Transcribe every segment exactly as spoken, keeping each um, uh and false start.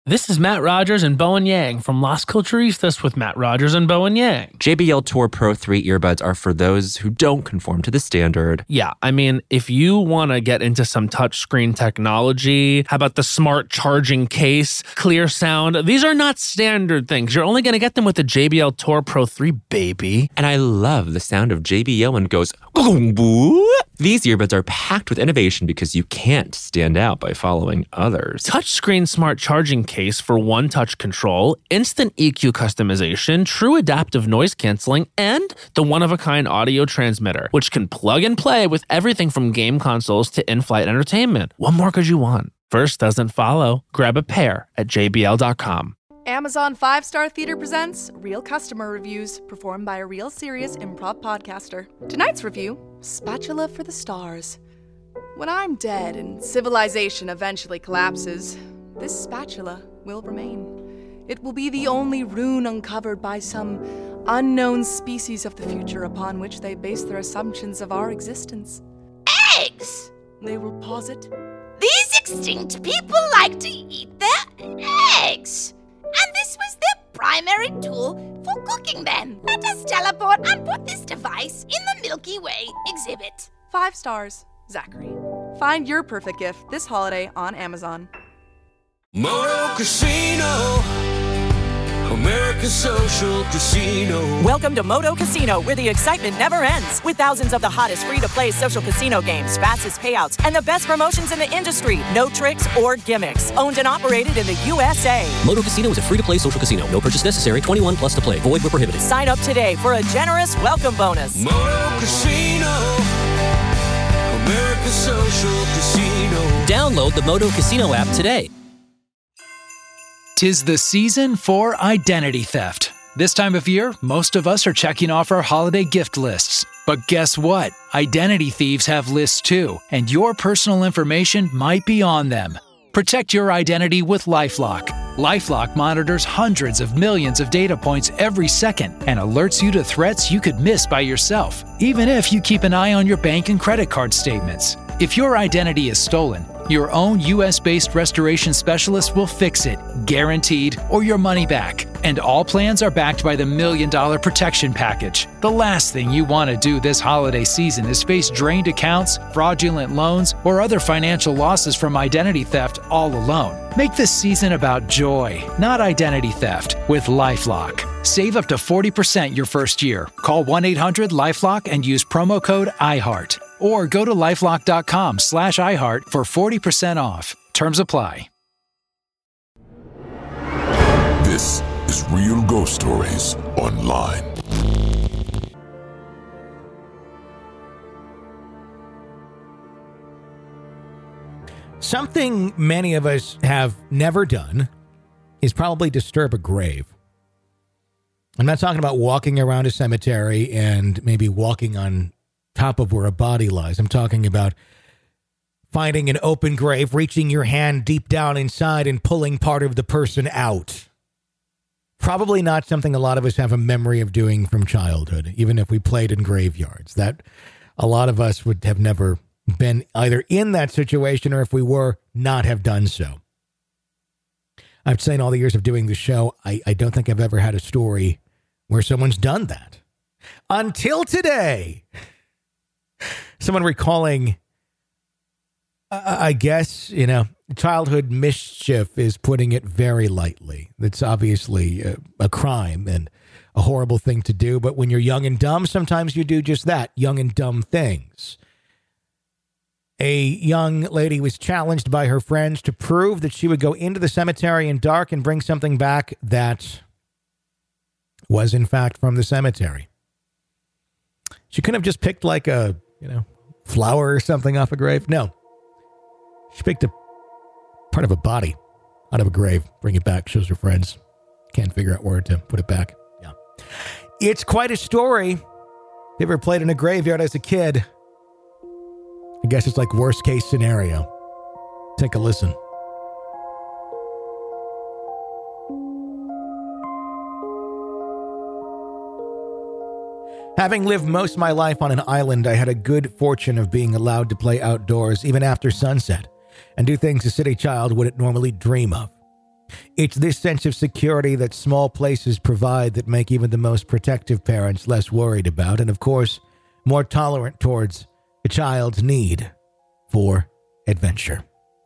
This is Matt Rogers and Bowen Yang from Las Culturistas with Matt Rogers and Bowen Yang. J B L Tour Pro three earbuds are for those who don't conform to the standard. Yeah, I mean, if you want to get into some touchscreen technology, how about the smart charging case, clear sound? These are not standard things. You're only going to get them with the J B L Tour Pro three, baby. And I love the sound of J B L when it goes, "Gong-boo." These earbuds are packed with innovation because you can't stand out by following others. Touchscreen smart charging case for one-touch control, instant E Q customization, true adaptive noise canceling, and the one-of-a-kind audio transmitter, which can plug and play with everything from game consoles to in-flight entertainment. What more could you want? First doesn't follow. Grab a pair at J B L dot com. Amazon Five Star Theater presents Real Customer Reviews, performed by a real serious improv podcaster. Tonight's review, Spatula for the Stars. When I'm dead and civilization eventually collapses, this spatula will remain. It will be the only rune uncovered by some unknown species of the future upon which they base their assumptions of our existence. Eggs! They will posit. These extinct people like to eat their eggs! And this was their primary tool for cooking them. Let us teleport and put this device in the Milky Way exhibit. Five stars, Zachary. Find your perfect gift this holiday on Amazon. Moto Casino, America's social casino. Welcome to Moto Casino, where the excitement never ends. With thousands of the hottest free-to-play social casino games, fastest payouts, and the best promotions in the industry. No tricks or gimmicks. Owned and operated in the U S A. Moto Casino is a free-to-play social casino. No purchase necessary. twenty-one plus to play. Void where prohibited. Sign up today for a generous welcome bonus. Moto Casino, America's social casino. Download the Moto Casino app today. 'Tis the season for identity theft. This time of year, most of us are checking off our holiday gift lists. But guess what? Identity thieves have lists too, and your personal information might be on them. Protect your identity with LifeLock. LifeLock monitors hundreds of millions of data points every second and alerts you to threats you could miss by yourself, even if you keep an eye on your bank and credit card statements. If your identity is stolen, your own U S-based restoration specialist will fix it, guaranteed, or your money back. And all plans are backed by the Million Dollar Protection Package. The last thing you want to do this holiday season is face drained accounts, fraudulent loans, or other financial losses from identity theft all alone. Make this season about joy, not identity theft, with LifeLock. Save up to forty percent your first year. Call one eight hundred LifeLock and use promo code iHeart. Or go to lifelock.com slash iHeart for forty percent off. Terms apply. This is Real Ghost Stories Online. Something many of us have never done is probably disturb a grave. I'm not talking about walking around a cemetery and maybe walking on top of where a body lies. I'm talking about finding an open grave, reaching your hand deep down inside and pulling part of the person out. Probably not something a lot of us have a memory of doing from childhood, even if we played in graveyards. That a lot of us would have never been either in that situation, or if we were, not have done so. I'm saying all the years of doing the show, I, I don't think I've ever had a story where someone's done that. Until today. Someone recalling, uh, I guess, you know, childhood mischief is putting it very lightly. It's obviously a, a crime and a horrible thing to do. But when you're young and dumb, sometimes you do just that, young and dumb things. A young lady was challenged by her friends to prove that she would go into the cemetery in dark and bring something back that was, in fact, from the cemetery. She couldn't have just picked like a, you know, flower or something off a grave. No. She picked a part of a body out of a grave, bring it back, shows her friends. Can't figure out where to put it back. Yeah. It's quite a story. If you ever played in a graveyard as a kid, I guess it's like worst case scenario. Take a listen. Having lived most of my life on an island, I had a good fortune of being allowed to play outdoors even after sunset and do things a city child wouldn't normally dream of. It's this sense of security that small places provide that make even the most protective parents less worried about, and of course, more tolerant towards a child's need for adventure.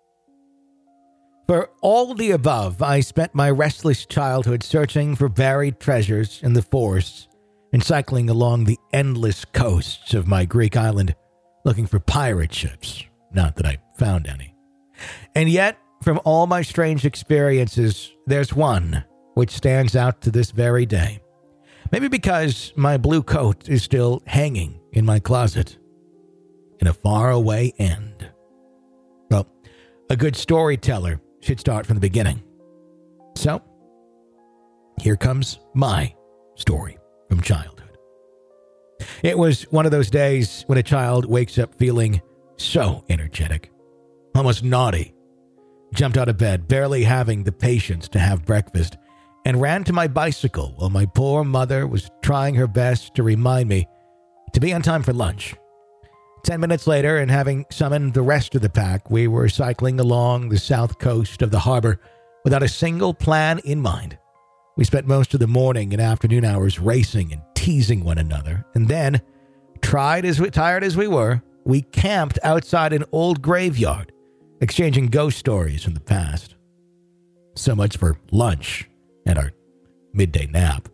For all the above, I spent my restless childhood searching for buried treasures in the forests and cycling along the endless coasts of my Greek island looking for pirate ships. Not that I found any. And yet, from all my strange experiences, there's one which stands out to this very day. Maybe because my blue coat is still hanging in my closet in a faraway end. Well, a good storyteller should start from the beginning. So, here comes my story from childhood. It was one of those days when a child wakes up feeling so energetic, almost naughty. Jumped out of bed, barely having the patience to have breakfast, and ran to my bicycle while my poor mother was trying her best to remind me to be on time for lunch. Ten minutes later, and having summoned the rest of the pack, we were cycling along the south coast of the harbor without a single plan in mind. We spent most of the morning and afternoon hours racing and teasing one another, and then, tried as we, tired as we were, we camped outside an old graveyard, exchanging ghost stories from the past. So much for lunch and our midday nap.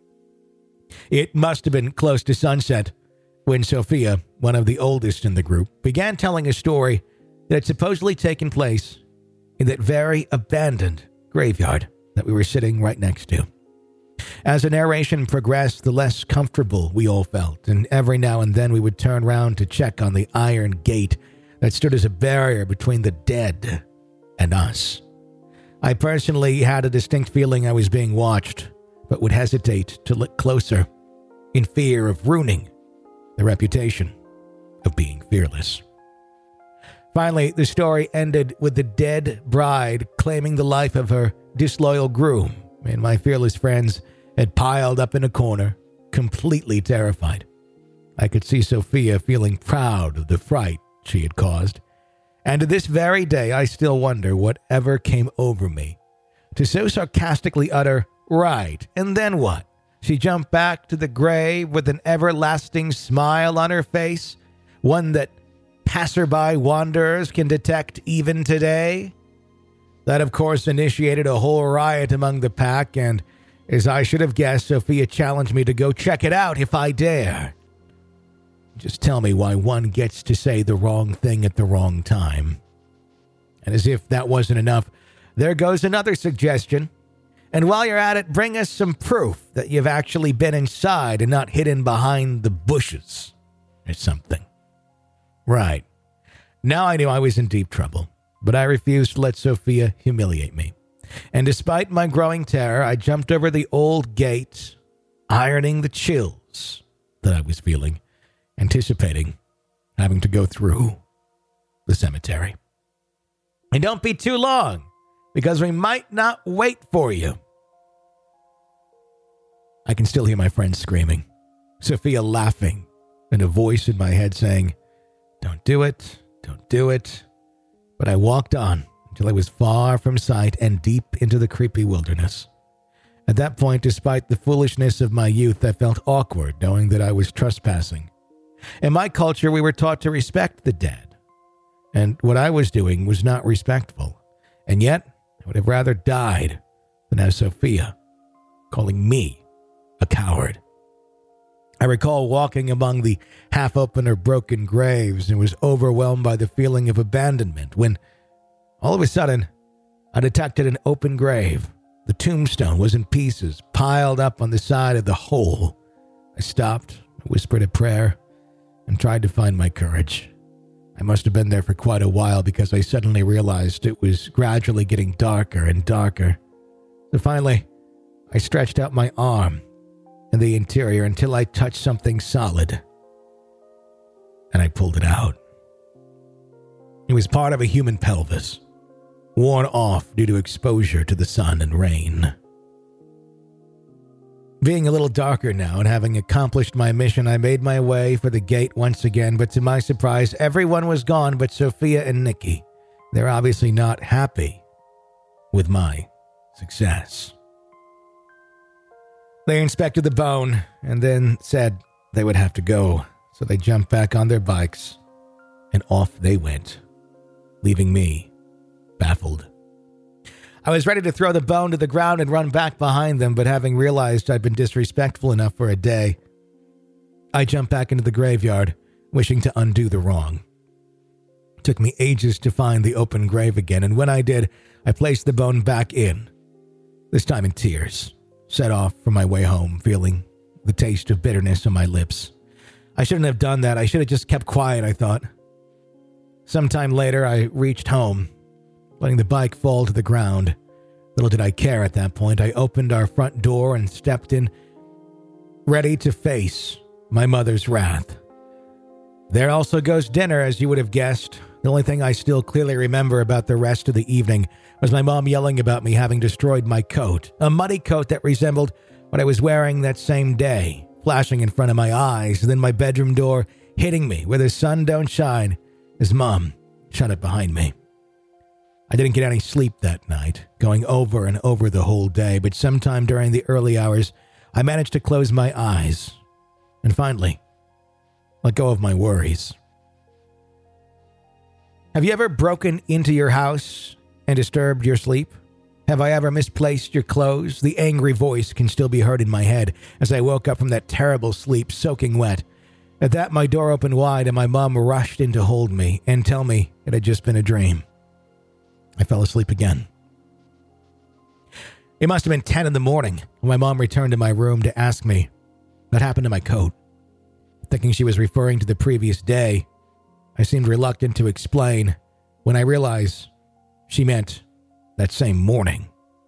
It must have been close to sunset when Sophia, one of the oldest in the group, began telling a story that had supposedly taken place in that very abandoned graveyard that we were sitting right next to. As the narration progressed, the less comfortable we all felt, and every now and then we would turn round to check on the iron gate that stood as a barrier between the dead and us. I personally had a distinct feeling I was being watched, but would hesitate to look closer in fear of ruining the reputation of being fearless. Finally, the story ended with the dead bride claiming the life of her disloyal groom, and my fearless friends had piled up in a corner, completely terrified. I could see Sophia feeling proud of the fright she had caused, and to this very day I still wonder whatever came over me to so sarcastically utter, "Right, and then what? She jumped back to the grave with an everlasting smile on her face, one that passerby wanderers can detect even today?" That, of course, initiated a whole riot among the pack, and, as I should have guessed, Sophia challenged me to go check it out if I dare. Just tell me why one gets to say the wrong thing at the wrong time. And as if that wasn't enough, there goes another suggestion. And while you're at it, bring us some proof that you've actually been inside and not hidden behind the bushes or something. Right. Now I knew I was in deep trouble, but I refused to let Sophia humiliate me. And despite my growing terror, I jumped over the old gate, ironing the chills that I was feeling, anticipating having to go through the cemetery. And don't be too long, because we might not wait for you. I can still hear my friends screaming, Sophia laughing, and a voice in my head saying, "Don't do it, don't do it." But I walked on until I was far from sight and deep into the creepy wilderness. At that point, despite the foolishness of my youth, I felt awkward knowing that I was trespassing. In my culture, we were taught to respect the dead, and what I was doing was not respectful. And yet, I would have rather died than have Sophia calling me a coward. I recall walking among the half-open or broken graves and was overwhelmed by the feeling of abandonment when, all of a sudden, I detected an open grave. The tombstone was in pieces, piled up on the side of the hole. I stopped, whispered a prayer, and tried to find my courage. I must have been there for quite a while because I suddenly realized it was gradually getting darker and darker. So finally, I stretched out my arm in the interior until I touched something solid, and I pulled it out. It was part of a human pelvis, worn off due to exposure to the sun and rain. Being a little darker now and having accomplished my mission, I made my way for the gate once again, but to my surprise, everyone was gone but Sophia and Nikki. They're obviously not happy with my success. They inspected the bone and then said they would have to go, so they jumped back on their bikes and off they went, leaving me baffled. I was ready to throw the bone to the ground and run back behind them, but having realized I'd been disrespectful enough for a day, I jumped back into the graveyard, wishing to undo the wrong. It took me ages to find the open grave again, and when I did, I placed the bone back in, this time in tears, set off for my way home, feeling the taste of bitterness on my lips. I shouldn't have done that. I should have just kept quiet, I thought. Sometime later, I reached home, letting the bike fall to the ground. Little did I care at that point. I opened our front door and stepped in, ready to face my mother's wrath. There also goes dinner, as you would have guessed. The only thing I still clearly remember about the rest of the evening was my mom yelling about me having destroyed my coat, a muddy coat that resembled what I was wearing that same day, flashing in front of my eyes, and then my bedroom door hitting me where the sun don't shine as Mom shut it behind me. I didn't get any sleep that night, going over and over the whole day, but sometime during the early hours, I managed to close my eyes and finally let go of my worries. Have you ever broken into your house and disturbed your sleep? Have I ever misplaced your clothes? The angry voice can still be heard in my head as I woke up from that terrible sleep, soaking wet. At that, my door opened wide and my mom rushed in to hold me and tell me it had just been a dream. I fell asleep again. It must have been ten in the morning when my mom returned to my room to ask me what happened to my coat. Thinking she was referring to the previous day, I seemed reluctant to explain when I realized she meant that same morning.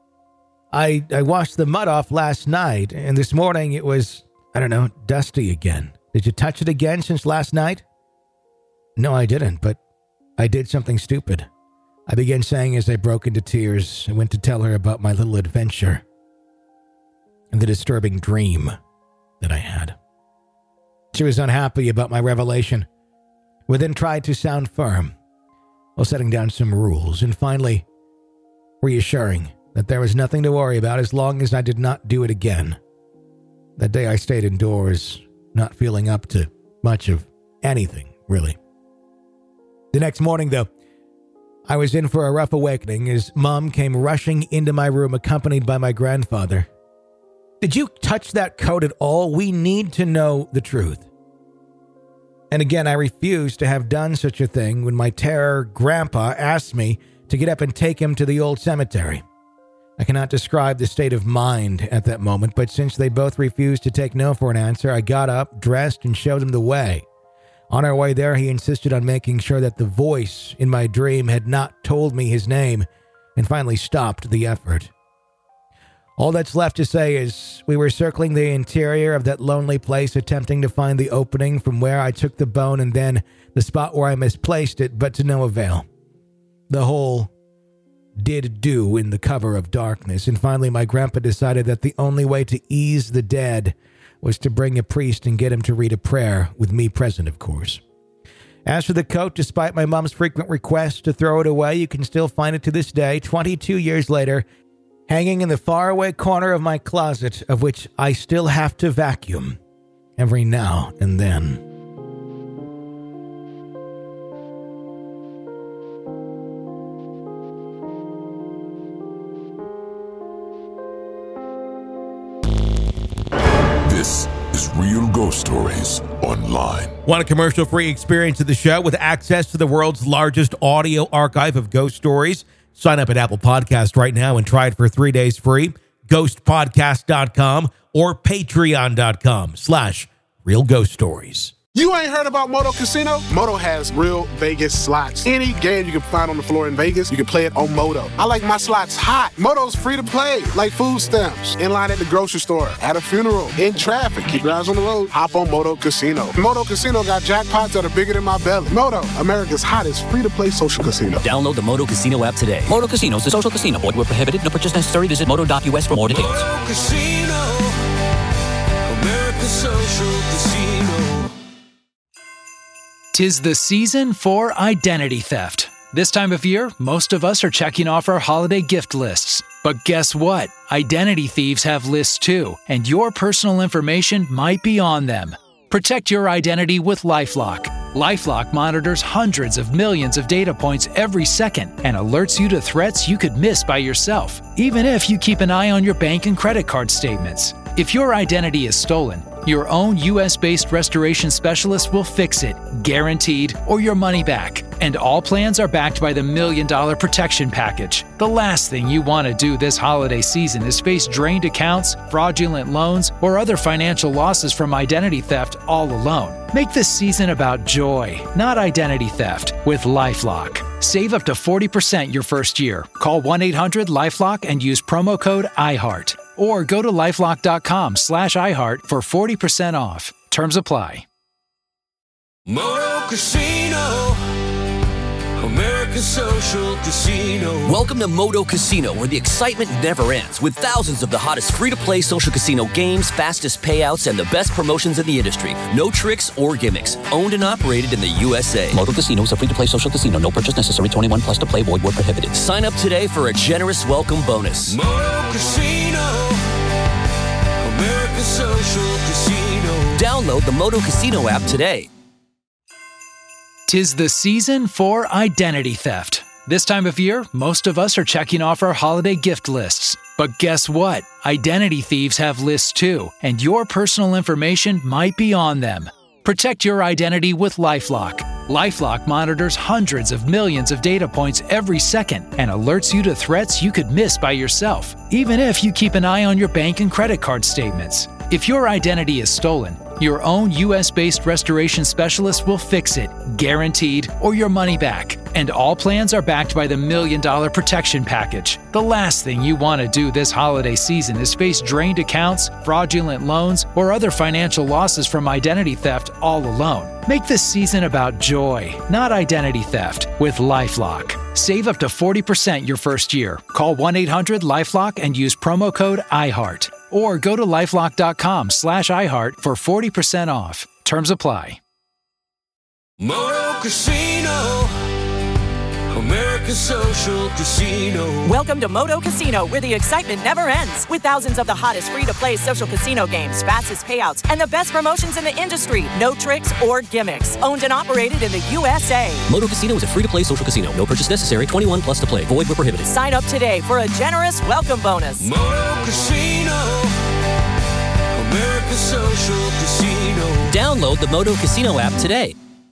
I, I washed the mud off last night, and this morning it was, I don't know, dusty again. Did you touch it again since last night? No, I didn't, but I did something stupid. I began saying as I broke into tears and went to tell her about my little adventure and the disturbing dream that I had. She was unhappy about my revelation, but then tried to sound firm while setting down some rules and finally reassuring that there was nothing to worry about as long as I did not do it again. That day I stayed indoors, not feeling up to much of anything, really. The next morning, though, I was in for a rough awakening as Mom came rushing into my room accompanied by my grandfather. Did you touch that coat at all? We need to know the truth. And again, I refused to have done such a thing when my terror grandpa asked me to get up and take him to the old cemetery. I cannot describe the state of mind at that moment, but since they both refused to take no for an answer, I got up, dressed, and showed them the way. On our way there, he insisted on making sure that the voice in my dream had not told me his name and finally stopped the effort. All that's left to say is we were circling the interior of that lonely place, attempting to find the opening from where I took the bone and then the spot where I misplaced it, but to no avail. The hole did do in the cover of darkness, and finally my grandpa decided that the only way to ease the dead was to bring a priest and get him to read a prayer, with me present, of course. As for the coat, despite my mom's frequent requests to throw it away, you can still find it to this day, twenty-two years later, hanging in the faraway corner of my closet, of which I still have to vacuum every now and then. This is Real Ghost Stories Online. Want a commercial-free experience of the show with access to the world's largest audio archive of ghost stories? Sign up at Apple Podcast right now and try it for three days free. ghost podcast dot com or patreon dot com slash real ghost stories. You ain't heard about Moto Casino? Moto has real Vegas slots. Any game you can find on the floor in Vegas, you can play it on Moto. I like my slots hot. Moto's free to play, like food stamps, in line at the grocery store, at a funeral, in traffic. Keep your eyes on the road. Hop on Moto Casino. Moto Casino got jackpots that are bigger than my belly. Moto, America's hottest free-to-play social casino. Download the Moto Casino app today. Moto Casino is a social casino. Void where prohibited. No purchase necessary. Visit moto dot u s for more details. Moto Casino, America's social casino. 'Tis the season for identity theft. This time of year, most of us are checking off our holiday gift lists. But guess what? Identity thieves have lists too, and your personal information might be on them. Protect your identity with LifeLock. LifeLock monitors hundreds of millions of data points every second and alerts you to threats you could miss by yourself, even if you keep an eye on your bank and credit card statements. If your identity is stolen, your own U S-based restoration specialist will fix it, guaranteed, or your money back. And all plans are backed by the Million Dollar Protection Package. The last thing you want to do this holiday season is face drained accounts, fraudulent loans, or other financial losses from identity theft all alone. Make this season about joy, not identity theft, with LifeLock. Save up to forty percent your first year. Call one eight hundred LifeLock and use promo code iHeart. Or go to lifelock.com slash iHeart for forty percent off. Terms apply. Moto Casino, American Social Casino. Welcome to Moto Casino, where the excitement never ends, with thousands of the hottest free-to-play social casino games, fastest payouts, and the best promotions in the industry. No tricks or gimmicks. Owned and operated in the U S A. Moto Casino is a free-to-play social casino. No purchase necessary. twenty-one plus to play. Void where prohibited. Sign up today for a generous welcome bonus. Moto Casino, American Social Casino. Download the Moto Casino app today. Tis the season for identity theft. This time of year, most of us are checking off our holiday gift lists. But guess what? Identity thieves have lists too, and your personal information might be on them. Protect your identity with LifeLock. LifeLock monitors hundreds of millions of data points every second and alerts you to threats you could miss by yourself, even if you keep an eye on your bank and credit card statements. If your identity is stolen, your own U S-based restoration specialist will fix it, guaranteed, or your money back. And all plans are backed by the Million Dollar Protection Package. The last thing you want to do this holiday season is face drained accounts, fraudulent loans, or other financial losses from identity theft all alone. Make this season about joy, not identity theft, with LifeLock. Save up to forty percent your first year. Call one eight hundred LifeLock and use promo code iHeart. Or go to lifelock.com slash iHeart for forty percent off. Terms apply. Moto Casino, American Social Casino. Welcome to Moto Casino, where the excitement never ends. With thousands of the hottest free-to-play social casino games, fastest payouts, and the best promotions in the industry. No tricks or gimmicks. Owned and operated in the U S A. Moto Casino is a free-to-play social casino. No purchase necessary. twenty-one plus to play. Void where prohibited. Sign up today for a generous welcome bonus. Moto Casino, American Social Casino. Download the Moto Casino app today.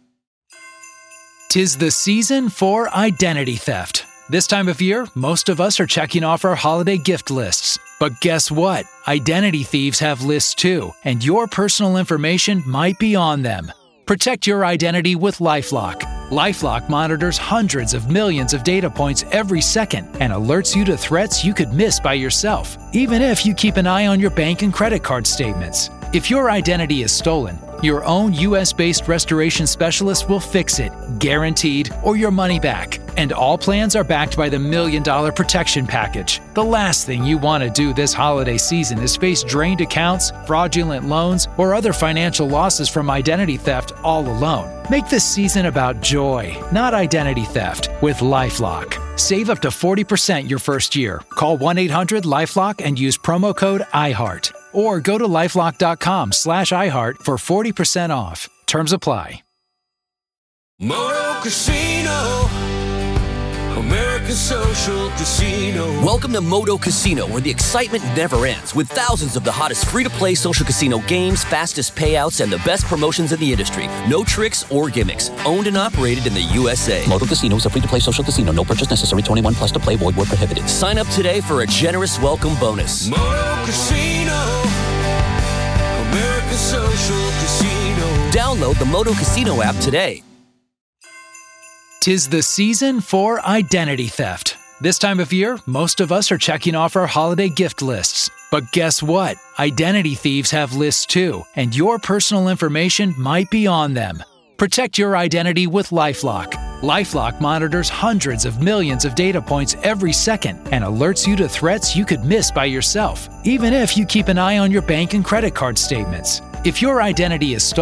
Tis the season for identity theft. This time of year, most of us are checking off our holiday gift lists. But guess what? Identity thieves have lists too, and your personal information might be on them. Protect your identity with LifeLock. LifeLock monitors hundreds of millions of data points every second and alerts you to threats you could miss by yourself, even if you keep an eye on your bank and credit card statements. If your identity is stolen, your own U S-based restoration specialist will fix it, guaranteed, or your money back. And all plans are backed by the Million Dollar Protection Package. The last thing you want to do this holiday season is face drained accounts, fraudulent loans, or other financial losses from identity theft all alone. Make this season about joy, not identity theft, with LifeLock. Save up to forty percent your first year. Call one eight hundred LifeLock and use promo code iHeart. Or go to lifelock.com slash iHeart for forty percent off. Terms apply. Moto Casino, American Social Casino. Welcome to Moto Casino, where the excitement never ends, with thousands of the hottest free-to-play social casino games, fastest payouts, and the best promotions in the industry. No tricks or gimmicks. Owned and operated in the U S A. Moto Casino is a free-to-play social casino. No purchase necessary. twenty-one plus to play. Void where prohibited. Sign up today for a generous welcome bonus. Moto Casino, American Social Casino. Download the Moto Casino app today. Tis the season for identity theft. This time of year, most of us are checking off our holiday gift lists. But guess what? Identity thieves have lists too, and your personal information might be on them. Protect your identity with LifeLock. LifeLock monitors hundreds of millions of data points every second and alerts you to threats you could miss by yourself, even if you keep an eye on your bank and credit card statements. If your identity is stolen,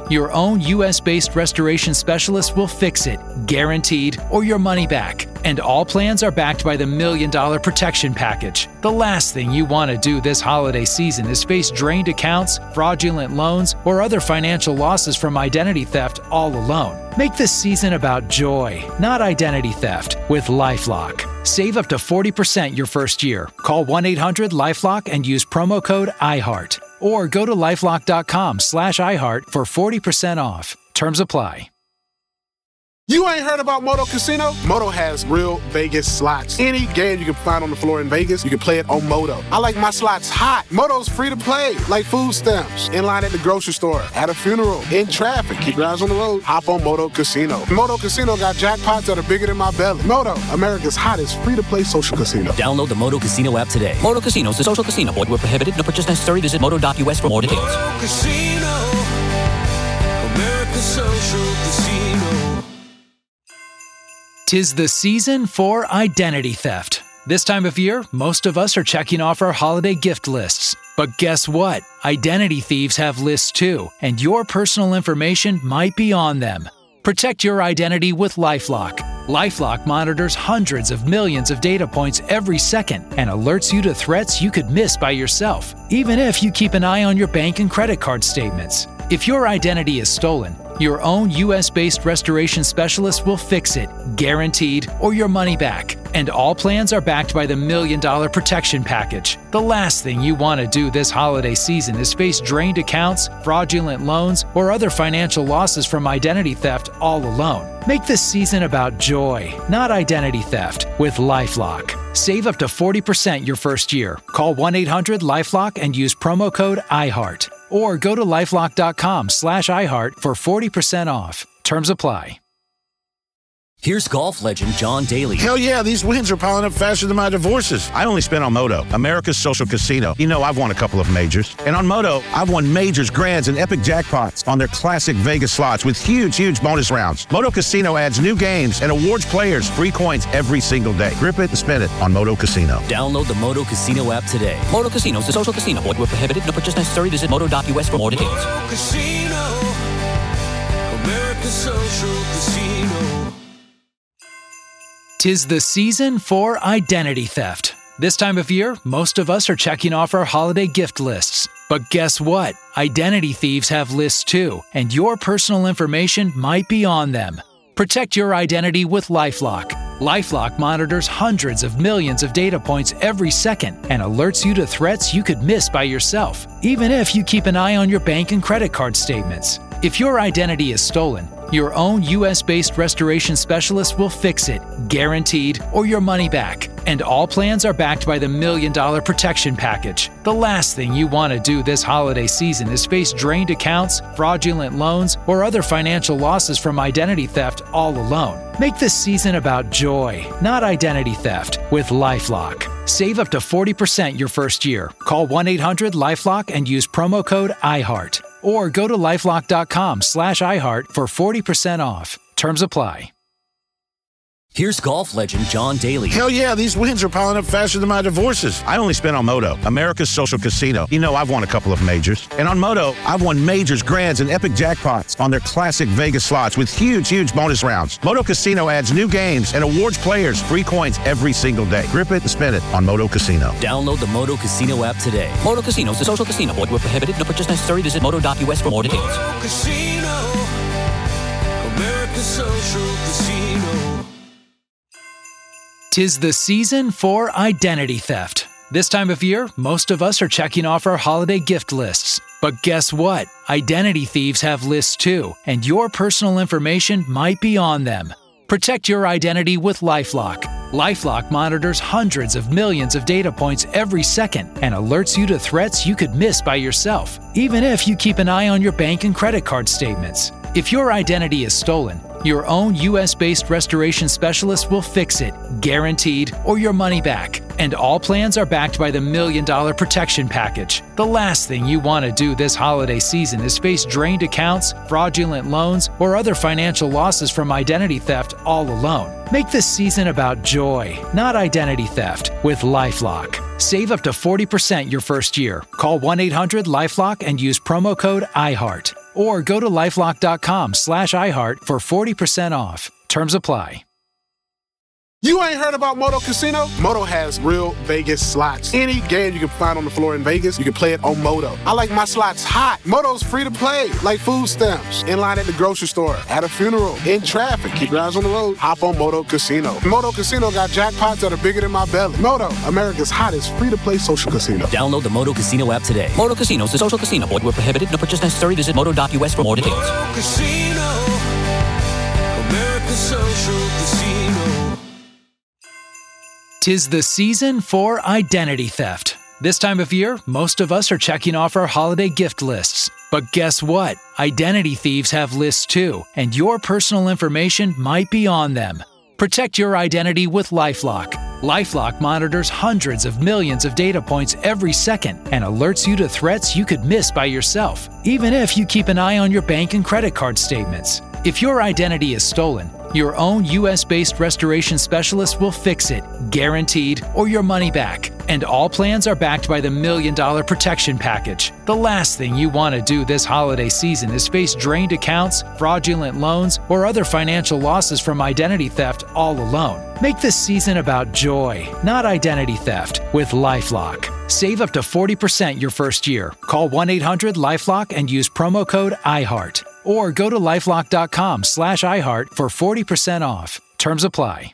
Your own U S-based restoration specialist will fix it, guaranteed, or your money back. And all plans are backed by the Million Dollar Protection Package. The last thing you want to do this holiday season is face drained accounts, fraudulent loans, or other financial losses from identity theft all alone. Make this season about joy, not identity theft, with LifeLock. Save up to forty percent your first year. Call one eight hundred LifeLock and use promo code iHeart. Or go to lifelock.com slash iHeart for forty percent off. Terms apply. You ain't heard about Moto Casino? Moto has real Vegas slots. Any game you can find on the floor in Vegas, you can play it on Moto. I like my slots hot. Moto's free to play, like food stamps. In line at the grocery store, at a funeral, in traffic. Keep your eyes on the road. Hop on Moto Casino. Moto Casino got jackpots that are bigger than my belly. Moto, America's hottest free-to-play social casino. Download the Moto Casino app today. Moto Casino is a social casino. Void where prohibited. No purchase necessary. Visit moto dot u s for more details. Moto Casino, America's social casino. 'Tis the season for identity theft. This time of year, most of us are checking off our holiday gift lists. But guess what? Identity thieves have lists too, and your personal information might be on them. Protect your identity with LifeLock. LifeLock monitors hundreds of millions of data points every second and alerts you to threats you could miss by yourself, even if you keep an eye on your bank and credit card statements. If your identity is stolen, your own U S-based restoration specialist will fix it, guaranteed, or your money back. And all plans are backed by the Million Dollar Protection Package. The last thing you want to do this holiday season is face drained accounts, fraudulent loans, or other financial losses from identity theft all alone. Make this season about joy, not identity theft, with LifeLock. Save up to forty percent your first year. Call one eight hundred LifeLock and use promo code iHeart. Or go to lifelock.com slash iHeart for forty percent off. Terms apply. Here's golf legend John Daly. Hell yeah, these wins are piling up faster than my divorces. I only spent on Moto, America's social casino. You know, I've won a couple of majors. And on Moto, I've won majors, grands, and epic jackpots on their classic Vegas slots with huge, huge bonus rounds. Moto Casino adds new games and awards players free coins every single day. Grip it and spin it on Moto Casino. Download the Moto Casino app today. Moto Casino is a social casino. Void where prohibited. No purchase necessary. Visit moto dot u s for more details. Moto Casino, America's social casino. 'Tis the season for identity theft. This time of year, most of us are checking off our holiday gift lists. But guess what? Identity thieves have lists too, and your personal information might be on them. Protect your identity with LifeLock. LifeLock monitors hundreds of millions of data points every second and alerts you to threats you could miss by yourself, even if you keep an eye on your bank and credit card statements. If your identity is stolen, your own U S-based restoration specialist will fix it, guaranteed, or your money back. And all plans are backed by the Million Dollar Protection Package. The last thing you want to do this holiday season is face drained accounts, fraudulent loans, or other financial losses from identity theft all alone. Make this season about joy, not identity theft, with LifeLock. Save up to forty percent your first year. Call one eight hundred LifeLock and use promo code iHeart. Or go to lifelock.com slash iHeart for forty percent off. Terms apply. Here's golf legend John Daly. Hell yeah, these wins are piling up faster than my divorces. I only spent on Moto, America's social casino. You know, I've won a couple of majors. And on Moto, I've won majors, grands, and epic jackpots on their classic Vegas slots with huge, huge bonus rounds. Moto Casino adds new games and awards players free coins every single day. Grip it and spin it on Moto Casino. Download the Moto Casino app today. Moto Casino is a social casino. Void where prohibited. No purchase necessary. Visit moto dot u s for more details. Moto Casino, America's social casino. 'Tis the season for identity theft. This time of year, most of us are checking off our holiday gift lists. But guess what? Identity thieves have lists too, and your personal information might be on them. Protect your identity with LifeLock. LifeLock monitors hundreds of millions of data points every second and alerts you to threats you could miss by yourself, even if you keep an eye on your bank and credit card statements. If your identity is stolen, your own U S-based restoration specialist will fix it, guaranteed, or your money back. And all plans are backed by the Million Dollar Protection Package. The last thing you want to do this holiday season is face drained accounts, fraudulent loans, or other financial losses from identity theft all alone. Make this season about joy, not identity theft, with LifeLock. Save up to forty percent your first year. Call one eight hundred LifeLock and use promo code iHeart. Or go to lifelock.com slash iHeart for forty percent off. Terms apply. You ain't heard about Moto Casino? Moto has real Vegas slots. Any game you can find on the floor in Vegas, you can play it on Moto. I like my slots hot. Moto's free to play, like food stamps. In line at the grocery store, at a funeral, in traffic. Keep your eyes on the road. Hop on Moto Casino. Moto Casino got jackpots that are bigger than my belly. Moto, America's hottest free-to-play social casino. Download the Moto Casino app today. Moto Casino is a social casino. Void where prohibited. No purchase necessary. Visit moto dot U S for more details. Moto Casino, America's social casino. 'Tis the season for identity theft. This time of year, most of us are checking off our holiday gift lists. But guess what? Identity thieves have lists too, and your personal information might be on them. Protect your identity with LifeLock. LifeLock monitors hundreds of millions of data points every second and alerts you to threats you could miss by yourself, even if you keep an eye on your bank and credit card statements. If your identity is stolen, your own U S-based restoration specialist will fix it, guaranteed, or your money back. And all plans are backed by the Million Dollar Protection Package. The last thing you want to do this holiday season is face drained accounts, fraudulent loans, or other financial losses from identity theft all alone. Make this season about joy, not identity theft, with LifeLock. Save up to forty percent your first year. Call one eight hundred LifeLock and use promo code iHeart. Or go to lifelock.com slash iHeart for forty percent off. Terms apply.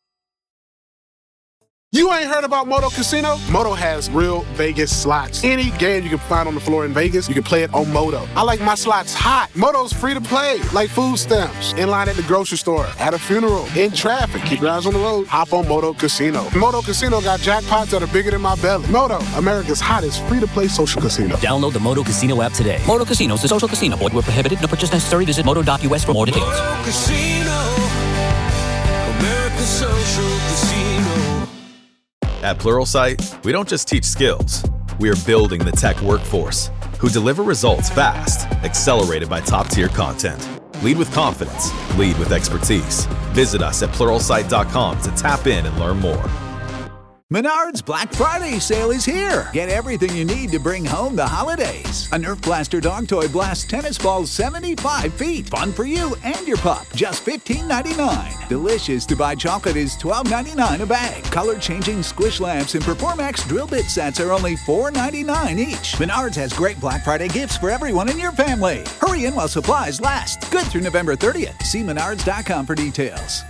You ain't heard about Moto Casino? Moto has real Vegas slots. Any game you can find on the floor in Vegas, you can play it on Moto. I like my slots hot. Moto's free to play, like food stamps. In line at the grocery store, at a funeral, in traffic. Keep your eyes on the road. Hop on Moto Casino. Moto Casino got jackpots that are bigger than my belly. Moto, America's hottest free-to-play social casino. Download the Moto Casino app today. Moto Casino is a social casino. Void where prohibited. No purchase necessary. Visit moto dot U S for more details. Moto Casino, America's social casino. At Pluralsight, we don't just teach skills. We are building the tech workforce who deliver results fast, accelerated by top-tier content. Lead with confidence. Lead with expertise. Visit us at pluralsight dot com to tap in and learn more. Menards Black Friday sale is here. Get everything you need to bring home the holidays. A Nerf Blaster dog toy blasts tennis balls seventy-five feet. Fun for you and your pup. Just fifteen ninety-nine. Delicious to buy chocolate is twelve ninety-nine a bag. Color-changing squish lamps and Performax drill bit sets are only four ninety-nine each. Menards has great Black Friday gifts for everyone in your family. Hurry in while supplies last. Good through November thirtieth. See menards dot com for details.